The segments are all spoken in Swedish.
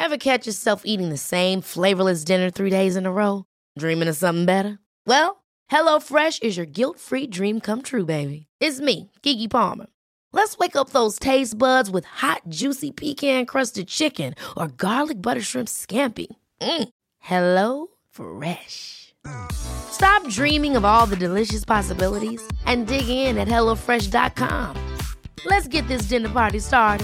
Ever catch yourself eating the same flavorless dinner 3 days in a row? Dreaming of something better? Well, HelloFresh is your guilt-free dream come true, baby. It's me, Keke Palmer. Let's wake up those taste buds with hot, juicy pecan-crusted chicken or garlic butter shrimp scampi. Hello Fresh. Stop dreaming of all the delicious possibilities and dig in at HelloFresh.com. Let's get this dinner party started.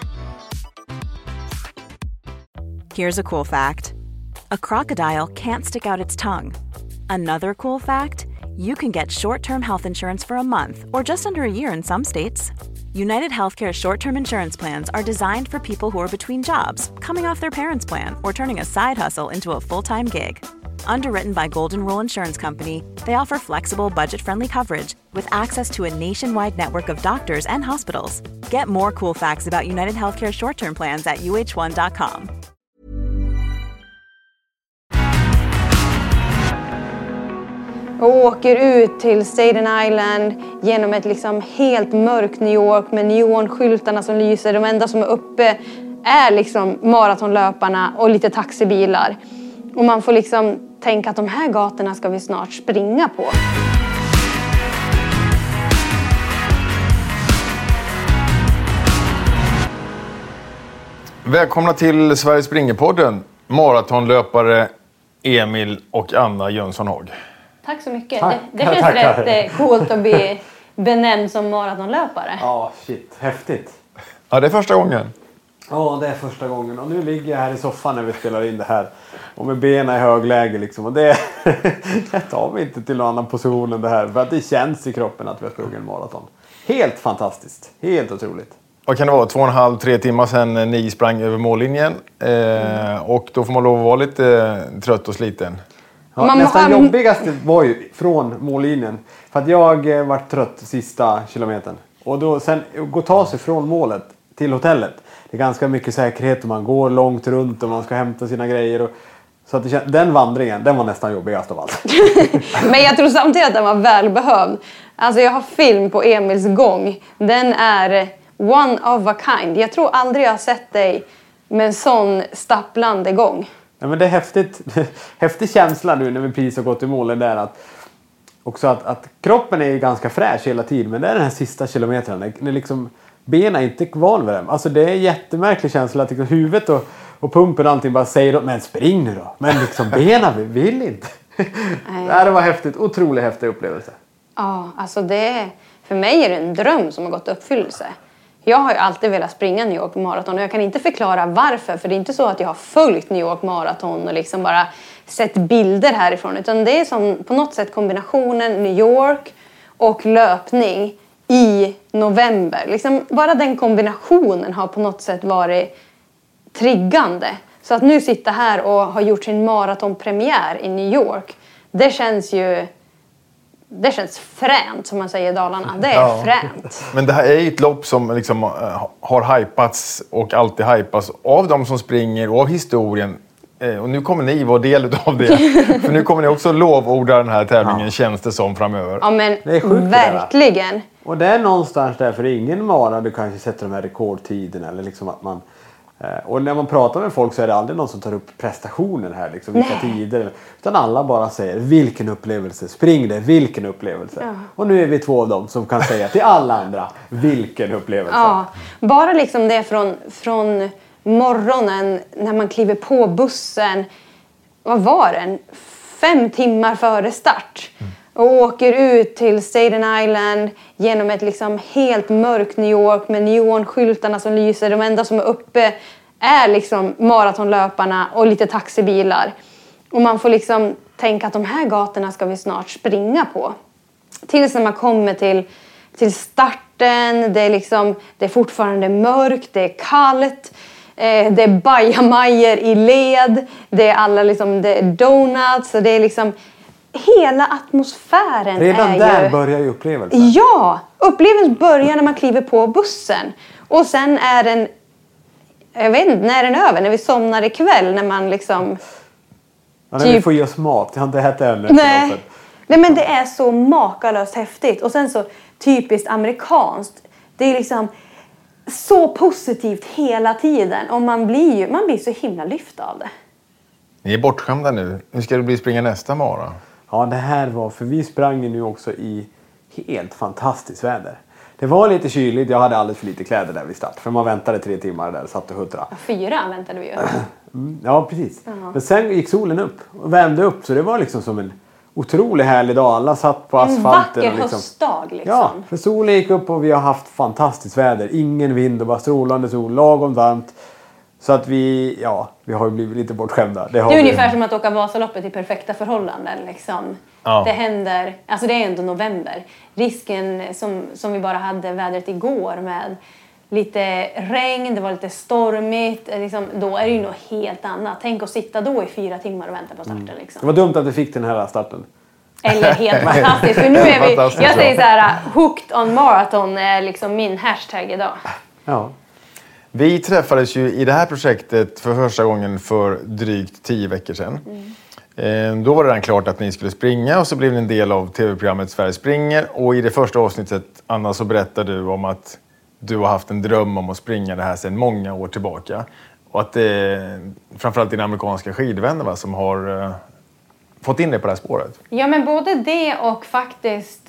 Here's a cool fact. A crocodile can't stick out its tongue. Another cool fact, you can get short-term health insurance for a month or just under a year in some states. United Healthcare short-term insurance plans are designed for people who are between jobs, coming off their parents' plan, or turning a side hustle into a full-time gig. Underwritten by Golden Rule Insurance Company, they offer flexible, budget-friendly coverage with access to a nationwide network of doctors and hospitals. Get more cool facts about United Healthcare short-term plans at uh1.com. Och åker ut till Staten Island genom ett liksom helt mörkt New York med neonskyltarna som lyser. De enda som är uppe är liksom maratonlöparna och lite taxibilar. Och man får liksom tänka att de här gatorna ska vi snart springa på. Välkomna till Sveriges Springerpodden. Maratonlöpare Emil och Anna Jönsson-Hag. Tack så mycket. Tack. Det känns rätt coolt att bli benämnd som maratonlöpare. Ja, shit. Häftigt. Ja, det är första gången. Ja, det är första gången. Och nu ligger jag här i soffan när vi spelar in det här. Och med benen i högläge liksom. Och det jag tar mig inte till någon annan position än det här. För att det känns i kroppen att vi har sprungit en maraton. Helt fantastiskt. Helt otroligt. Vad kan det vara? 2,5-3 timmar sedan ni sprang över mållinjen. Och då får man lov att vara lite trött och sliten. Ja, nästan jobbigaste var ju från mållinjen. För att jag var trött sista kilometern. Och då sen gå ta sig från målet till hotellet. Det är ganska mycket säkerhet och man går långt runt och man ska hämta sina grejer. Och, så att den vandringen, den var nästan jobbigast av allt. Men jag tror samtidigt att den var välbehövd. Alltså jag har film på Emils gång. Den är one of a kind. Jag tror aldrig jag har sett dig med en sån stapplande gång. Ja, men det är häftigt. Häftig känsla nu när vi precis har gått i målen där. Att kroppen är ganska fräsch hela tiden. Men det är den här sista kilometern. När liksom benen är inte van vid dem. Alltså det är en jättemärklig känsla att liksom huvudet och pumpen och allting bara säger men spring nu då. Men liksom benen vill inte. Det var häftigt. Otroligt häftig upplevelse. Ja, alltså för mig är det en dröm som har gått i uppfyllelse. Jag har ju alltid velat springa New York Marathon och jag kan inte förklara varför. För det är inte så att jag har följt New York Marathon och liksom bara sett bilder härifrån. Utan det är som på något sätt kombinationen New York och löpning i november. Liksom bara den kombinationen har på något sätt varit triggande. Så att nu sitta här och ha gjort sin maratonpremiär i New York. Det känns fränt som man säger i Dalarna. Det är fränt. Men det här är ju ett lopp som liksom har hypats och alltid hypas av de som springer och av historien. Och nu kommer ni vara del av det. För nu kommer ni också lovorda den här tävlingen känns det som framöver. Ja men det är sjukt, verkligen. Och det är någonstans där för ingen mara du kanske sätter de här rekordtiderna eller liksom att man. Och när man pratar med folk så är det aldrig någon som tar upp prestationen här liksom, vilka tider. Utan alla bara säger vilken upplevelse, spring det, vilken upplevelse. Ja. Och nu är vi två av dem som kan säga till alla andra vilken upplevelse. Ja, bara liksom det från morgonen när man kliver på bussen. Vad var det? 5 timmar före start. Och åker ut till Staten Island genom ett liksom helt mörkt New York med neonskyltarna som lyser. De enda som är uppe är liksom maratonlöparna och lite taxibilar. Och man får liksom tänka att de här gatorna ska vi snart springa på. Tills när man kommer till starten, det är fortfarande mörkt, det är kallt. Det är bajamajor i led, det är alla liksom, det är donuts och det är liksom hela atmosfären. Redan där börjar ju upplevelsen. Ja, upplevelsen börjar när man kliver på bussen. Och sen är den, jag vet inte, när är den över? När vi somnar ikväll, när man liksom... Ja, när vi får ge oss mat, jag har inte ätit ännu. Nej, men det är så makalöst häftigt. Och sen så typiskt amerikanskt. Det är liksom så positivt hela tiden. Och man blir så himla lyft av det. Ni är bortskämda nu. Hur ska det bli springa nästa mara? Ja, det här var, för vi sprang ju nu också i helt fantastiskt väder. Det var lite kyligt, jag hade alldeles för lite kläder där vid start. För man väntade 3 timmar där och satt och huttrade. 4 väntade vi ju. Ja, precis. Men sen gick solen upp och värmde upp, så det var liksom som en otroligt härlig dag. Alla satt på asfalten. En vacker höstdag liksom. Ja, för solen gick upp och vi har haft fantastiskt väder. Ingen vind och bara strålande sol, lagom varmt. Så att vi har ju blivit lite bortskämda. Det är ungefär som att åka Vasaloppet i perfekta förhållanden. Liksom. Ja. Det händer, alltså det är ändå november. Risken som vi bara hade vädret igår med lite regn, det var lite stormigt. Liksom, då är det ju något helt annat. Tänk att sitta då i 4 timmar och vänta på starten. Liksom. Det var dumt att vi fick den här starten. Eller helt fantastiskt. För nu är vi, jag säger så här, hooked on marathon är liksom min hashtag idag. Ja. Vi träffades ju i det här projektet för första gången för drygt 10 veckor sedan. Då var det redan klart att ni skulle springa och så blev ni en del av tv-programmet Sverige springer. Och i det första avsnittet, Anna, så berättade du om att du har haft en dröm om att springa det här sedan många år tillbaka. Och att det är framförallt dina amerikanska skidvänner som har fått in dig på det här spåret. Ja, men både det och faktiskt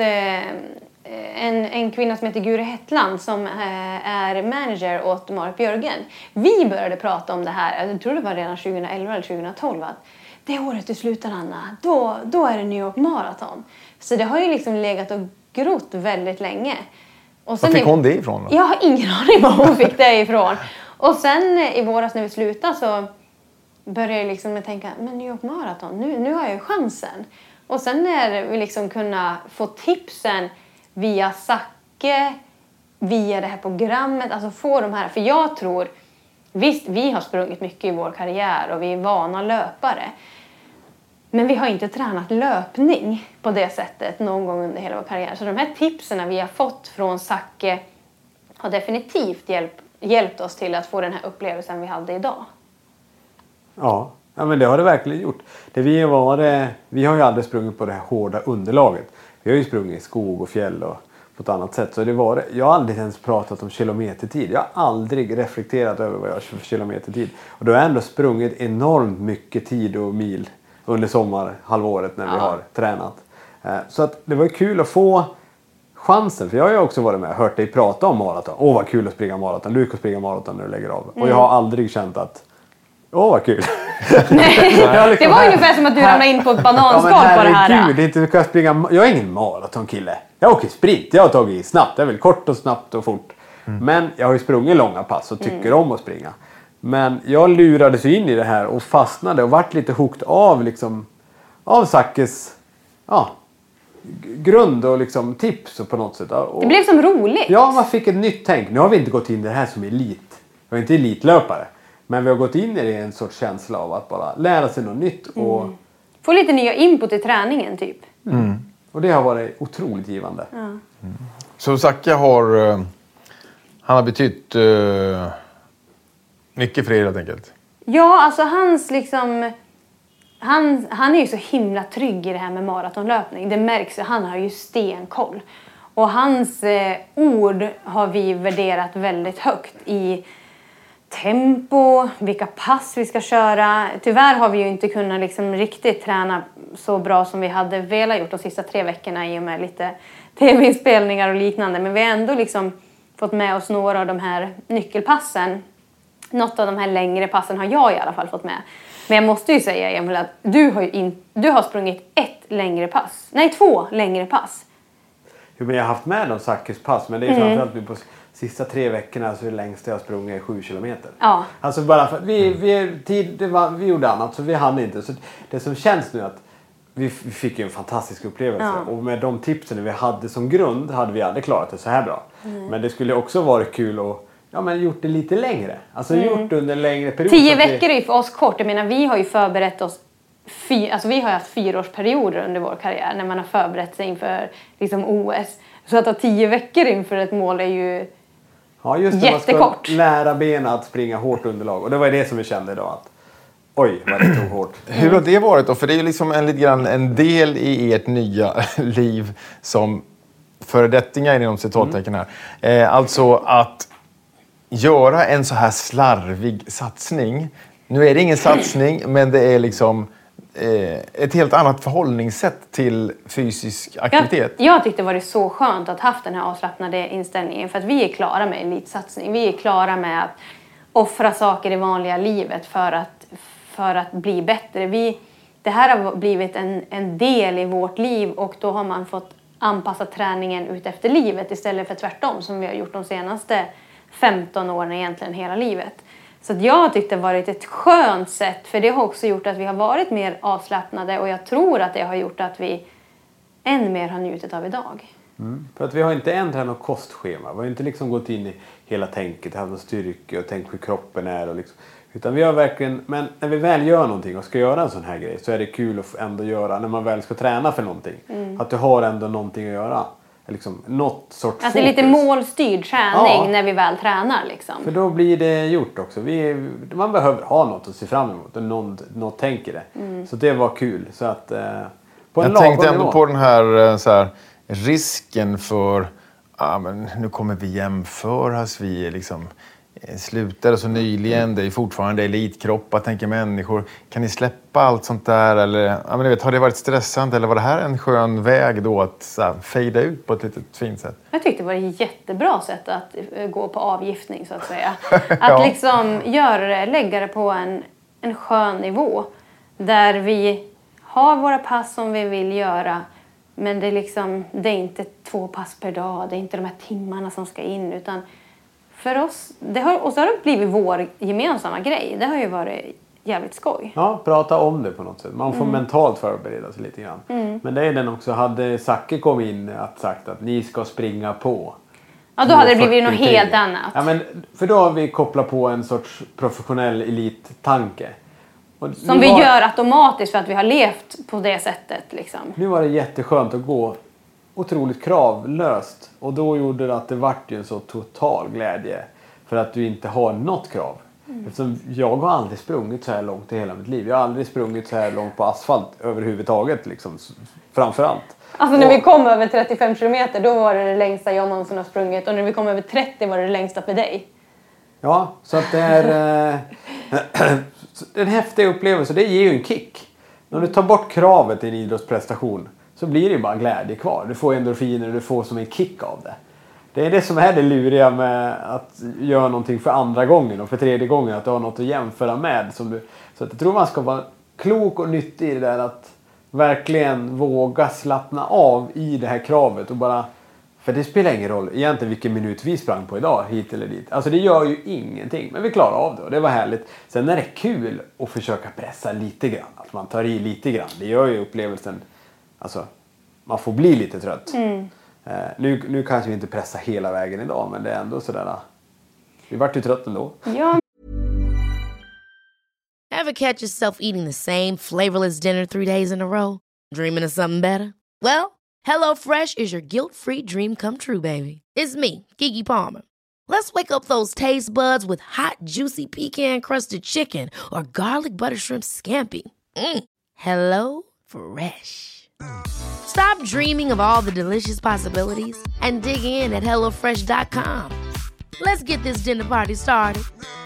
en kvinna som heter Gure Hetland som är manager åt Marit Björgen. Vi började prata om det här, jag tror det var redan 2011 eller 2012, att det året du slutar, Anna, då är det New York Marathon. Så det har ju liksom legat och grott väldigt länge. Och sen var fick hon det ifrån då? Jag har ingen aning var hon fick det ifrån. Och sen i våras när vi slutade så började jag liksom tänka, men New York Marathon, nu har jag ju chansen. Och sen när vi liksom kunna få tipsen via Zacke, via det här programmet, alltså få de här, för jag tror, visst vi har sprungit mycket i vår karriär och vi är vana löpare. Men vi har inte tränat löpning på det sättet någon gång under hela vår karriär. Så de här tipsen vi har fått från Zacke har definitivt hjälpt oss till att få den här upplevelsen vi hade idag. Ja, men det har det verkligen gjort. Vi har ju aldrig sprungit på det här hårda underlaget. Vi har ju sprungit i skog och fjäll och på ett annat sätt. Så jag har aldrig ens pratat om kilometertid. Jag har aldrig reflekterat över vad jag kör för kilometertid. Och då har jag ändå sprungit enormt mycket tid och mil under sommarhalvåret när vi har tränat. Så att det var kul att få chansen. För jag har ju också varit med och hört dig prata om maraton. Vad kul att springa maraton. Du kan springa maraton när du lägger av. Och jag har aldrig känt att vad kul. Nej, det var ungefär som att du ramlade in på ett bananskal på det här. Gud, inte kan springa. Jag är ingen maratonkille. Jag åker sprint. Jag har tagit snabbt. Det är väl kort och snabbt och fort. Men jag har ju sprungit långa pass och tycker om att springa. Men jag lurades in i det här och fastnade och vart lite hooked av Zackes grund och liksom tips och på något sätt. Och, det blev som roligt. Ja, man fick ett nytt tänk. Nu har vi inte gått in i det här som elit. Jag är inte elitlöpare. Men vi har gått in i det i en sorts känsla av att bara lära sig något nytt. Och få lite nya input i träningen typ. Och det har varit otroligt givande. Så Zacke har betytt mycket för er helt enkelt? Ja, alltså han är ju så himla trygg i det här med maratonlöpning. Det märks ju, han har ju stenkoll. Och hans ord har vi värderat väldigt högt i tempo, vilka pass vi ska köra. Tyvärr har vi ju inte kunnat riktigt träna så bra som vi hade velat gjort de sista 3 veckorna i och med lite tv-inspelningar och liknande. Men vi har ändå fått med oss några av de här nyckelpassen. Något av de här längre passen har jag i alla fall fått med. Men jag måste ju säga, Emil, att du har sprungit 2 längre pass. Jo, men jag har haft med de Zackes pass, men det är framförallt nu på sista 3 veckorna så är det längsta jag sprungit 7 kilometer. Ja. Alltså bara för att vi gjorde annat så vi hann inte. Så det som känns nu att vi fick en fantastisk upplevelse. Ja. Och med de tipsen vi hade som grund hade vi aldrig klarat det så här bra. Men det skulle också varit kul att gjort det lite längre. Alltså gjort under en längre period. 10 veckor är ju för oss kort. Jag menar, vi har ju förberett oss. Vi har haft 4-årsperioder under vår karriär. När man har förberett sig inför OS. Så att ha 10 veckor inför ett mål är ju just det, jättekort. Man ska lära benen att springa hårt underlag. Och det var det som vi kände idag. Att, oj, vad det tog hårt. Hur har det varit då? För det är ju en del i ert nya liv som föredettingar inom citattecken här. Alltså att göra en så här slarvig satsning. Nu är det ingen satsning, men det är liksom ett helt annat förhållningssätt till fysisk aktivitet. Jag tyckte det var så skönt att haft den här avslappnade inställningen. För att vi är klara med elitsatsning. Vi är klara med att offra saker i vanliga livet för att bli bättre. Det här har blivit en del i vårt liv och då har man fått anpassa träningen ut efter livet istället för tvärtom som vi har gjort de senaste 15 åren, egentligen hela livet. Så att jag tyckte det varit ett skönt sätt, för det har också gjort att vi har varit mer avslappnade och jag tror att det har gjort att vi än mer har njutit av idag. För att vi har inte ändrat något kostschema. Vi har inte liksom gått in i hela tänket, haft någon styrka och tänkt hur kroppen är. Och liksom. Utan vi har verkligen, men när vi väl gör någonting och ska göra en sån här grej så är det kul att ändå göra när man väl ska träna för någonting. Att du har ändå någonting att göra. Liksom, något sorts fokus. Att det är lite målstyrd träning när vi väl tränar. Liksom. För då blir det gjort också. Man behöver ha något att se fram emot och något tänker det. Så det var kul. Så att, på en jag tänkte ändå nivå. på den här, risken för men nu kommer vi jämföras. Vi är liksom slutade så nyligen. Det är fortfarande elitkroppar, tänker människor. Kan ni släppa allt sånt där? Eller, har det varit stressande? Eller var det här en skön väg då att fejda ut på ett litet fint sätt? Jag tyckte det var ett jättebra sätt att gå på avgiftning så att säga. Att liksom lägga det på en skön nivå. Där vi har våra pass som vi vill göra. Men det är inte 2 pass per dag. Det är inte de här timmarna som ska in. Utan för oss, och så har det blivit vår gemensamma grej. Det har ju varit jävligt skoj. Ja, prata om det på något sätt. Man får mentalt förbereda sig lite grann. Men det är den också. Hade Zacke kommit in och sagt att ni ska springa på. Ja, då hade det blivit något helt annat. Ja, men för då har vi kopplat på en sorts professionell elittanke. Som vi gör automatiskt för att vi har levt på det sättet. Liksom. Nu var det jätteskönt att gå otroligt kravlöst. Och då gjorde det att det vart ju en så total glädje. För att du inte har något krav. Eftersom jag har aldrig sprungit så här långt i hela mitt liv. Jag har aldrig sprungit så här långt på asfalt överhuvudtaget. Liksom, framförallt. Alltså när vi kom över 35 kilometer då var det längsta jag någonsin har sprungit. Och när vi kom över 30 var det längsta för dig. Ja, så att det är en häftig upplevelse. Det ger ju en kick. När du tar bort kravet i en idrottsprestation så blir det ju bara glädje kvar. Du får endorfiner och du får som en kick av det. Det är det som är det luriga med att göra någonting för andra gången och för tredje gången. Att du har något att jämföra med. Så att jag tror man ska vara klok och nyttig i det där att verkligen våga slappna av i det här kravet. Och bara, för det spelar ingen roll egentligen vilken minut vi sprang på idag, hit eller dit. Alltså det gör ju ingenting, men vi klarar av det och det var härligt. Sen är det kul att försöka pressa lite grann. Att man tar i lite grann. Det gör ju upplevelsen, alltså man får bli lite trött. Nu kanske vi inte pressar hela vägen idag, men det är ändå sådär. Vi vart ju trött ändå. Ja. Ever catch yourself eating the same flavorless dinner 3 days in a row? Dreaming of something better? Well, HelloFresh is your guilt-free dream come true, baby. It's me, Keke Palmer. Let's wake up those taste buds with hot, juicy pecan-crusted chicken or garlic butter shrimp scampi. Hello Fresh. Stop dreaming of all the delicious possibilities and dig in at HelloFresh.com. Let's get this dinner party started.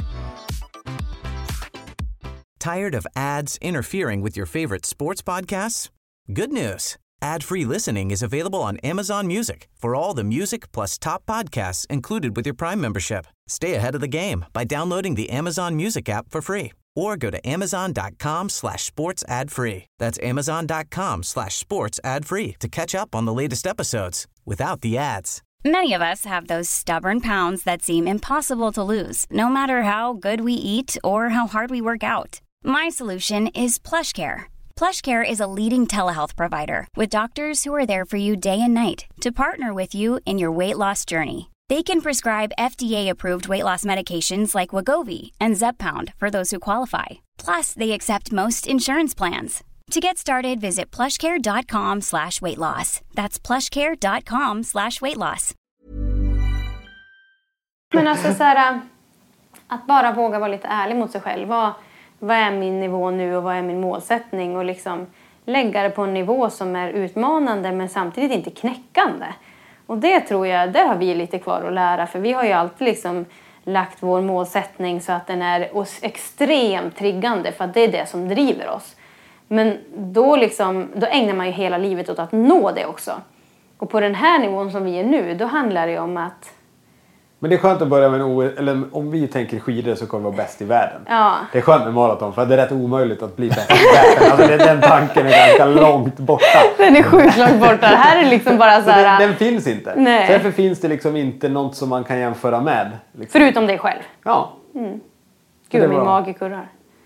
Tired of ads interfering with your favorite sports podcasts? Good news. Ad-free listening is available on Amazon Music for all the music plus top podcasts included with your Prime membership. Stay ahead of the game by downloading the Amazon Music app for free or go to amazon.com/sports ad free. That's amazon.com/sports ad free to catch up on the latest episodes without the ads. Many of us have those stubborn pounds that seem impossible to lose, no matter how good we eat or how hard we work out. My solution is PlushCare. PlushCare is a leading telehealth provider with doctors who are there for you day and night to partner with you in your weight loss journey. They can prescribe FDA-approved weight loss medications like Wegovy and Zepbound for those who qualify. Plus, they accept most insurance plans. To get started, visit plushcare.com/weightloss. That's plushcare.com/weightloss. Men alltså så här, att bara våga vara lite ärlig mot sig själv. Vad är min nivå nu och vad är min målsättning? Och liksom lägga det på en nivå som är utmanande men samtidigt inte knäckande. Och det tror jag, det har vi lite kvar att lära. För vi har ju alltid liksom lagt vår målsättning så att den är extremt triggande, för att det är det som driver oss. Men då ägnar man ju hela livet åt att nå det också. Och på den här nivån som vi är nu, då handlar det om att... Men det är skönt att börja med eller om vi tänker skidor så kommer vi vara bäst i världen. Ja. Det är skönt med maraton, för det är rätt omöjligt att bli bäst i världen. Alltså den tanken är ganska långt borta. Den är sjukt långt borta. Det här är liksom bara så här... Den finns inte. Nej. Så därför finns det liksom inte något som man kan jämföra med. Liksom. Förutom dig själv. Ja. Gud, min mage kurrar.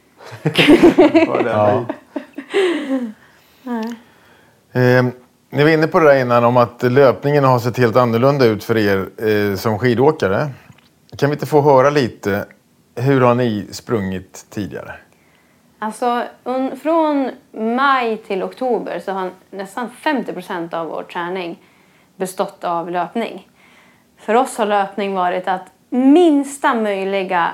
Ni var inne på det där innan om att löpningen har sett helt annorlunda ut för er som skidåkare. Kan vi inte få höra lite, hur har ni sprungit tidigare? Alltså från maj till oktober så har nästan 50% av vår träning bestått av löpning. För oss har löpning varit att minsta möjliga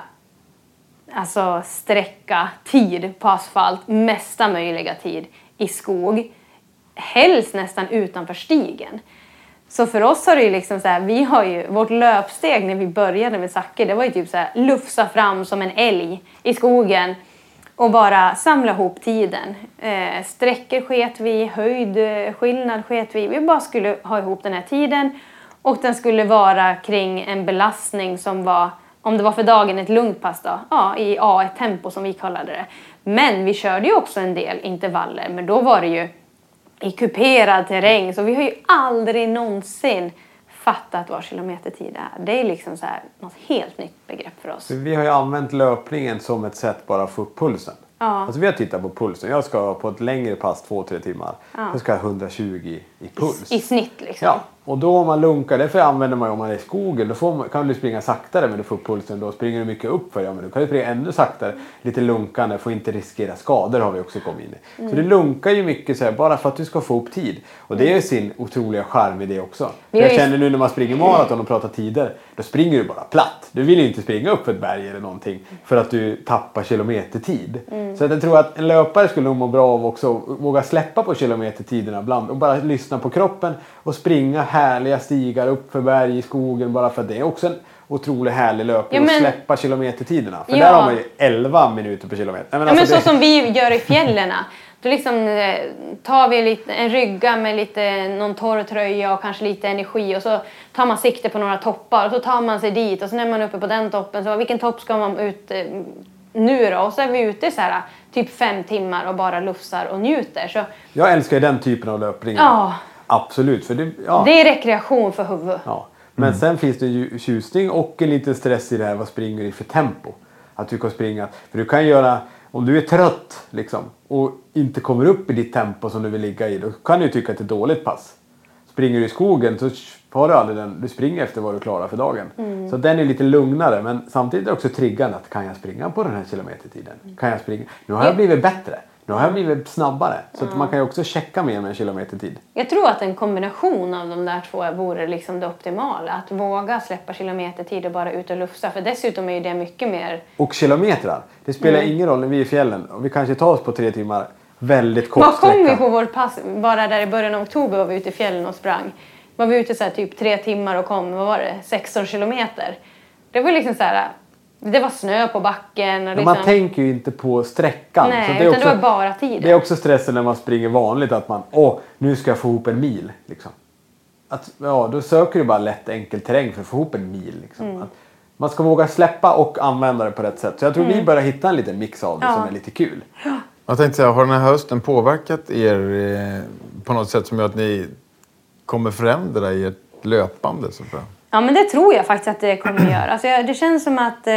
sträcka tid på asfalt, mesta möjliga tid i skog. Helst nästan utanför stigen. Så för oss har det ju liksom så här, vi har ju vårt löpsteg när vi började med Zacke, det var ju typ så här, lufsa fram som en älg i skogen och bara samla ihop tiden. Sträckor sket vi, höjdskillnad sket vi. Vi bara skulle ha ihop den här tiden och den skulle vara kring en belastning som var, om det var för dagen ett lugnt pass då, i A1-tempo som vi kallade det. Men vi körde ju också en del intervaller, men då var det ju i kuperad terräng, så vi har ju aldrig någonsin fattat vad kilometertid är. Det är liksom så här något helt nytt begrepp för oss. Vi har ju använt löpningen som ett sätt bara att få upp pulsen. Ja. Alltså vi har tittat på pulsen. Jag ska på ett längre pass 2-3 timmar. Jag ska ha 120 i puls. I snitt liksom. Ja, och då om man lunkar, därför använder man ju om man är i skogen. Då kan du springa saktare, men du får upp pulsen. Då springer du mycket upp för. Ja, men du kan ju springa ännu saktare. Lite lunkande, får inte riskera skador har vi också kommit in i. Så det lunkar ju mycket så här, bara för att du ska få upp tid. Och det är ju sin otroliga charm i det också. Jag känner nu när man springer maraton och pratar tider, då springer du bara platt. Du vill ju inte springa upp för ett berg eller någonting för att du tappar kilometertid. Så jag tror att en löpare skulle nog må bra av också våga släppa på kilometertiderna ibland och bara lyssna på kroppen och springa härliga stigar upp för berg i skogen, bara för att det är också en otroligt härlig löpning att släppa kilometertiderna. För där har man ju 11 minuter per kilometer. Men så som vi gör i fjällerna. Då liksom tar vi en rygga med någon torr tröja och kanske lite energi, och så tar man sikte på några toppar och så tar man sig dit, och så när man är uppe på den toppen, så vilken topp ska man ut nu då? Och så är vi ute så här typ 5 timmar och bara lufsar och njuter. Så... Jag älskar ju den typen av löpningar. Ja. Absolut. För det är rekreation för huvudet. Ja. Men sen finns det ju tjusning och en liten stress i det här. Vad springer du i för tempo? Att du kan springa. För du kan göra, om du är trött liksom, och inte kommer upp i ditt tempo som du vill ligga i, då kan du tycka att det är ett dåligt pass. Springer du i skogen så har du aldrig den. Du springer efter vad du klarar för dagen. Så den är lite lugnare, men samtidigt är det också triggande att kan jag springa på den här kilometertiden? Kan jag springa? Nu har jag blivit bättre. Nu har jag blivit snabbare. Så att man kan ju också checka med en kilometertid. Jag tror att en kombination av de där två vore liksom det optimala. Att våga släppa kilometertid och bara ut och lufsa. För dessutom är ju det mycket mer... Och kilometrar. Det spelar ingen roll när vi är i fjällen. Och vi kanske tar oss på 3 timmar. Väldigt kort sträcka. Vad kom vi på vårt pass? Bara där i början av oktober var vi ute i fjällen och sprang. Var vi ute så här typ 3 timmar och kom, vad var det? 16 kilometer. Det var liksom så här... Det var snö på backen. Och liksom... Man tänker ju inte på sträckan. Nej, så det, utan det var bara tiden. Det är också stressen när man springer vanligt. Att man, nu ska jag få ihop en mil. Liksom. Då söker du bara lätt enkel terräng för att få ihop en mil. Liksom. Att man ska våga släppa och använda det på rätt sätt. Så jag tror vi börjar hitta en liten mix av det som är lite kul. Ja. Jag tänkte säga, har den här hösten påverkat er på något sätt som gör att ni kommer förändra i ert löpande? Så bra? Ja, men det tror jag faktiskt att det kommer att göra. Alltså, det känns som att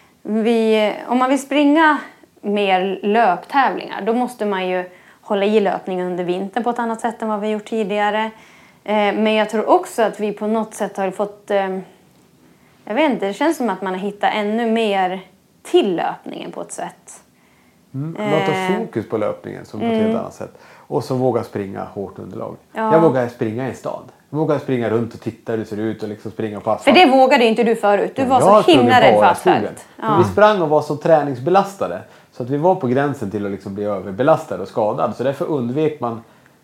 om man vill springa mer löptävlingar, då måste man ju hålla i löpningen under vintern på ett annat sätt än vad vi gjort tidigare. Men jag tror också att vi på något sätt har fått... jag vet inte, det känns som att man har hittat ännu mer till löpningen på ett sätt. Låta fokus på löpningen som på ett helt annat sätt. Och så våga springa hårt underlag. Ja. Jag vågar springa i stad. Jag vågar springa runt och titta hur det ser ut och liksom springa på asfalt. För det vågade inte du förut. Du var så himla rädd för asfalt. Ja. Vi sprang och var så träningsbelastade. Så att vi var på gränsen till att liksom bli överbelastade och skadade. Så därför undvek man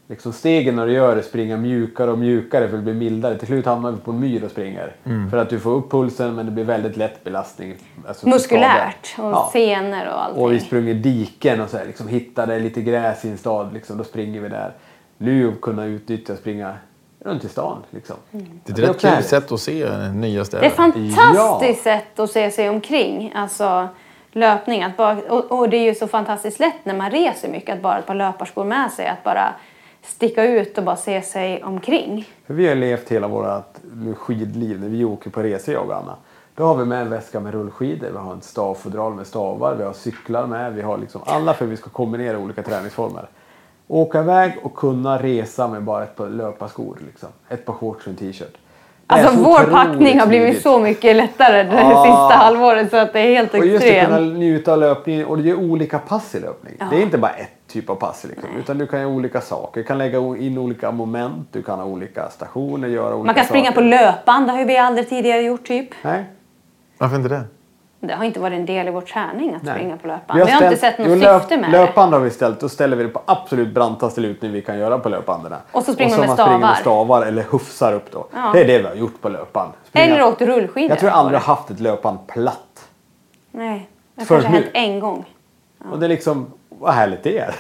liksom stegen när du gör det springa mjukare och mjukare för att bli mildare. Till slut hamnar vi på en myr och springer. För att du får upp pulsen men det blir väldigt lätt belastning. Alltså muskulärt och senor och allting. Och vi springer diken och så här, liksom hittade lite gräs i en stad. Liksom, då springer vi där. Nu kunna utnyttja och springa runt i stan. Liksom. Det är ett kul sätt att se nya städer. Det är ett fantastiskt sätt att se sig omkring. Alltså löpning. Att bara, och det är ju så fantastiskt lätt när man reser mycket. Att bara ett par löparskor med sig. Att bara sticka ut och bara se sig omkring. För vi har levt hela vårt skidliv när vi åker på resor, jag och Anna. Då har vi med en väska med rullskidor, vi har en stavfodral med stavar, vi har cyklar med, vi har liksom alla för att vi ska kombinera olika träningsformer. Åka iväg och kunna resa med bara ett par löparskor, liksom. Ett par shorts och en t-shirt. Alltså vår packning har blivit så mycket lättare det sista halvåret så att det är helt extremt. Och just att kunna njuta av löpningen och det är olika pass i löpning. Det är inte bara ett typ av pass liksom, utan du kan göra olika saker. Du kan lägga in olika moment, du kan ha olika stationer, göra olika man kan springa saker. på löpband, det har ju vi aldrig tidigare gjort typ. Nej. Varför inte det? Det har inte varit en del i vår träning att springa på löpband. Vi Vi har inte sett något syfte med löpband har vi ställt, då ställer vi det på absolut brantaste lutning vi kan göra på löpbanden. Och så springer man med man stavar. springer med stavar eller hufsar upp då. Ja. Det är det vi har gjort på löpband. Eller åkt rullskidor. Jag tror jag aldrig har haft ett löpband platt. Nej, det har Först kanske nu. hänt en gång. Och det är liksom, vad härligt det är.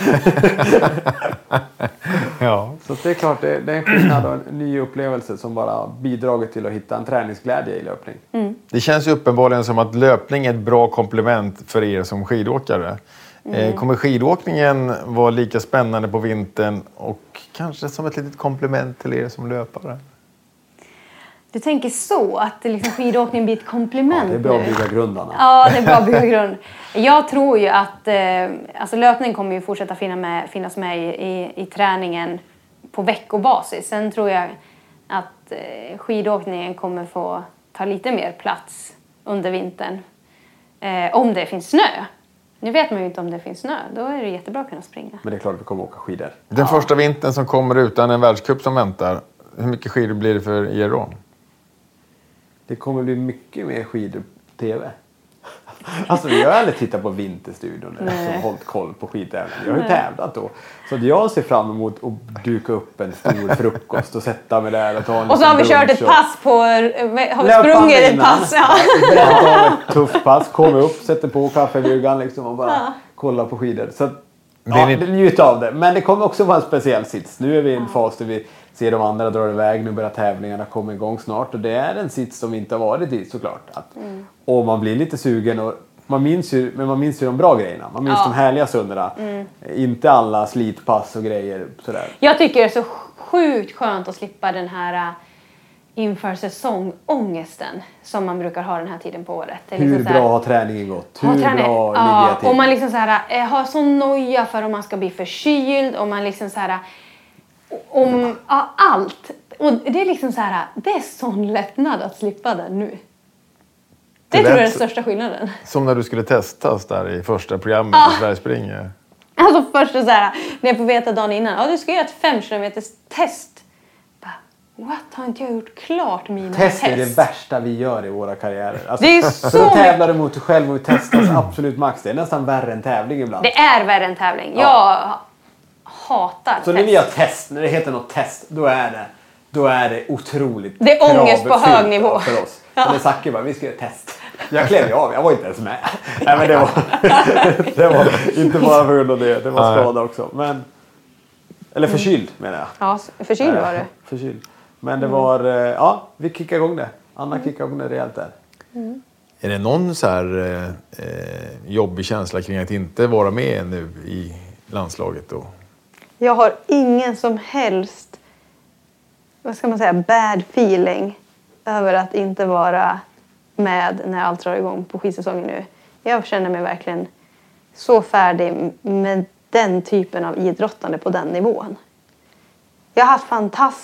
Ja. Så det är klart, det är en skillnad och en ny upplevelse som bara bidragit till att hitta en träningsglädje i löpning. Det känns ju uppenbarligen som att löpning är ett bra komplement för er som skidåkare. Kommer skidåkningen vara lika spännande på vintern och kanske som ett litet komplement till er som löpare? Du tänker så, att liksom skidåkning blir ett komplement Det är bra nu. att bygga grundarna. Ja, det är bra att bygga grund. Jag tror ju att alltså löpning kommer ju fortsätta finnas med i träningen på veckobasis. Sen tror jag att skidåkningen kommer få ta lite mer plats under vintern. Om det finns snö. Nu vet man ju inte om det finns snö. Då är det jättebra att kunna springa. Men det är klart att vi kommer åka skidor. Den första vintern som kommer utan en världscup som väntar, hur mycket skidor blir det för er då? Det kommer bli mycket mer skidor på tv. Alltså jag har aldrig tittat på Vinterstudion och hållit koll på skidtävlingar. Jag har ju tävlat då. Så att jag ser fram emot att duka upp en stor frukost och sätta mig där och ta en Och så har vi kört ett pass på... Har vi sprungit ett pass? Ja. Berätta om ett tufft pass. Kommer upp, sätter på kaffebryggan liksom och bara kollar på skidor. Så att, njut av det. Men det kommer också vara en speciell sits. Nu är vi i en fas där vi ser de andra drar iväg. Nu börjar tävlingarna komma igång snart. Och det är en sits som inte har varit dit såklart. Och man blir lite sugen. Och man minns ju de bra grejerna. Man minns de härliga stunderna. Inte alla slitpass och grejer. Sådär. Jag tycker det är så sjukt skönt att slippa den här inför säsongångesten som man brukar ha den här tiden på året. Det är Hur liksom bra har träningen gått? Hur bra ligger jag till? Och man liksom så här, har sån noja för om man ska bli förkyld och man liksom så här om allt. Och det är liksom så här, det är sån lättnad att slippa det nu. Det tror jag är den största skillnaden. Som när du skulle testas där i första programmet i Sverige springer. Alltså först så här, när jag får veta dagen innan, du ska göra ett 5 km test. What? Har inte jag gjort klart mina test? Test är det värsta vi gör i våra karriärer. Alltså, det är så för då tävlar du mot dig själv och testas absolut max. Det är nästan värre än tävling ibland. Det är värre än tävling. Jag hatar så test. när vi har test, när det heter något test, då är det otroligt. Det är ångest på hög nivå. För oss. Eller Zacke bara, vi ska göra ett test. Jag klev av, jag var inte ens med. Nej, men det var inte bara på grund av det. Det var skada också. Men, eller förkyld menar jag. Ja, förkyld var det. Förkyld. Men det var, vi kickade igång det. Anna kickade igång det rejält där. Är det någon så här jobbig känsla kring att inte vara med nu i landslaget då? Jag har ingen som helst, vad ska man säga, bad feeling över att inte vara med när allt drar igång på skidsäsongen nu. Jag känner mig verkligen så färdig med den typen av idrottande på den nivån. Jag har haft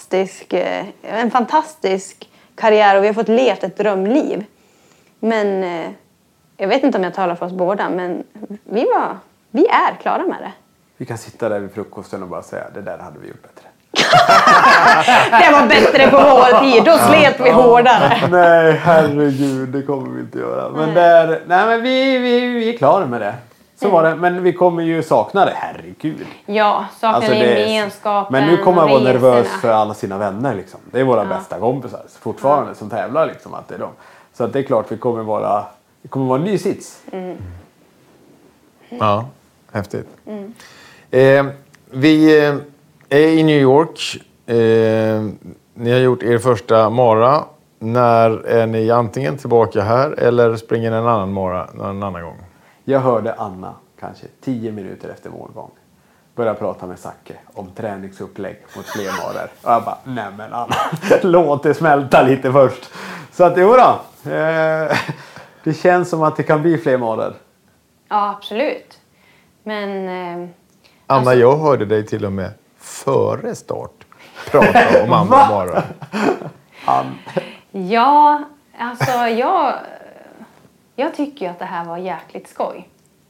en fantastisk karriär och vi har fått levt ett drömliv. Men jag vet inte om jag talar för oss båda, men vi är klara med det. Vi kan sitta där vid frukosten och bara säga, det där hade vi gjort bättre. Det var bättre på vår tid, då slet vi hårdare. Nej, herregud, det kommer vi inte göra. Men, men vi är klara med det. Så var det, men vi kommer ju sakna det, herregud. Ja, sakna Alltså, det är- gemenskapen. Men nu kommer och man vara nervös resorna. för alla sina vänner liksom. Det är våra bästa kompisar fortfarande som tävlar liksom, att det är de. Så att det är klart det kommer vara en ny sits. Ja, häftigt. Vi är i New York. Ni har gjort er första mara. När är ni antingen tillbaka här eller springer en annan mara någon annan gång? Jag hörde Anna kanske 10 minuter efter målgång börja prata med Zacke om träningsupplägg mot fler maror. Och jag bara, nej men Anna, låt det smälta lite först. Så att jo då, det känns som att det kan bli fler maror. Ja, absolut. Men... Anna, jag hörde dig till och med före start prata om andra maror. Ja, alltså jag tycker ju att det här var jäkligt skoj.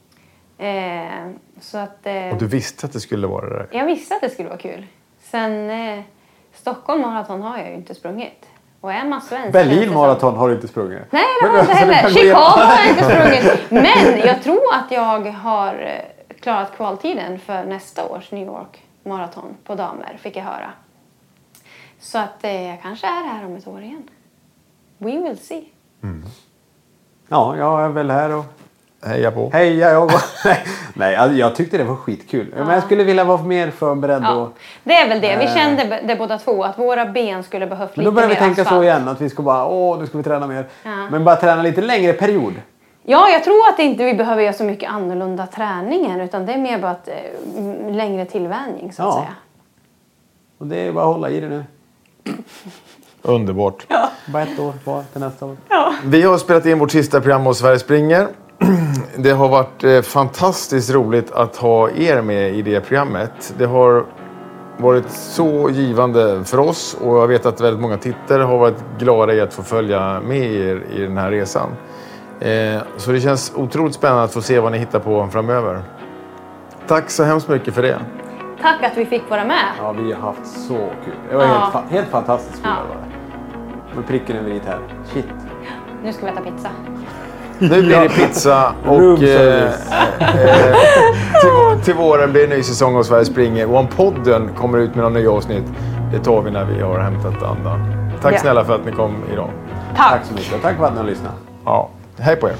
Så att... Och du visste att det skulle vara det där? Jag visste att det skulle vara kul. Sen Stockholm maraton har jag ju inte sprungit. Och är man svensk... Berlin maraton har du inte sprungit. Nej, det har jag inte heller. Chicago har jag inte sprungit. Men jag tror att jag har klarat kvaltiden för nästa års New York maraton på damer, fick jag höra. Så att jag kanske är här om ett år igen. We will see. Ja, jag är väl här och... Heja på. Heja jag. Nej, jag tyckte det var skitkul. Men jag skulle vilja vara mer förberedd. Ja, Och, det är väl det. Vi kände det båda två. Att våra ben skulle behövt men lite då börjar vi mer tänka asfalt. så igen. Att vi ska bara, nu ska vi träna mer. Ja. Men bara träna lite längre period. Ja, jag tror att inte vi behöver göra så mycket annorlunda träningen. Utan det är mer bara att längre tillvänjning så att Ja. säga. Och det är bara att hålla i det nu. Underbart. Bara ett år kvar till nästa år. Vi har spelat in vårt sista program av Sverige springer. Det har varit fantastiskt roligt att ha er med i det programmet. Det har varit så givande för oss och jag vet att väldigt många tittare har varit glada i att få följa med er i den här resan. Så det känns otroligt spännande att få se vad ni hittar på framöver. Tack så hemskt mycket för det. Tack att vi fick vara med. Ja, vi har haft så kul. Det var helt fantastiskt kul. Ja. Med pricken över dit här. Shit. Nu ska vi äta pizza. Nu blir det pizza och Room service. till våren blir det en ny säsong av Sverige springer. Och om podden kommer ut med några nya avsnitt, det tar vi när vi har hämtat andan. Tack Ja. snälla för att ni kom idag. Tack så mycket. Tack för att ni har lyssnat. Ja, hej på er.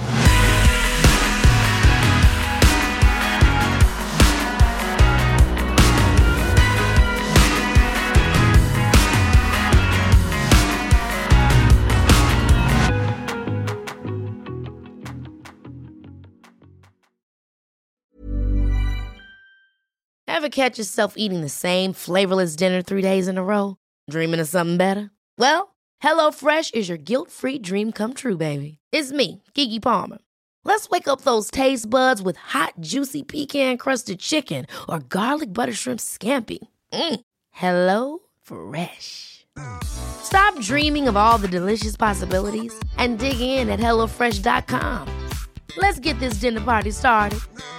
Ever catch yourself eating the same flavorless dinner 3 days in a row? Dreaming of something better? Well, HelloFresh is your guilt-free dream come true, baby. It's me, Keke Palmer. Let's wake up those taste buds with hot, juicy pecan-crusted chicken or garlic butter shrimp scampi. Hello Fresh. Stop dreaming of all the delicious possibilities and dig in at HelloFresh.com. Let's get this dinner party started.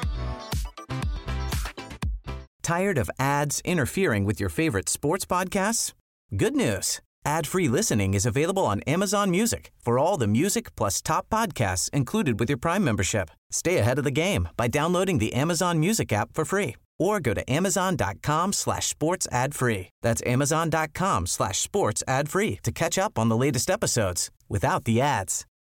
Tired of ads interfering with your favorite sports podcasts? Good news. Ad-free listening is available on Amazon Music for all the music plus top podcasts included with your Prime membership. Stay ahead of the game by downloading the Amazon Music app for free or go to amazon.com/sports ad free. That's amazon.com/sports ad free to catch up on the latest episodes without the ads.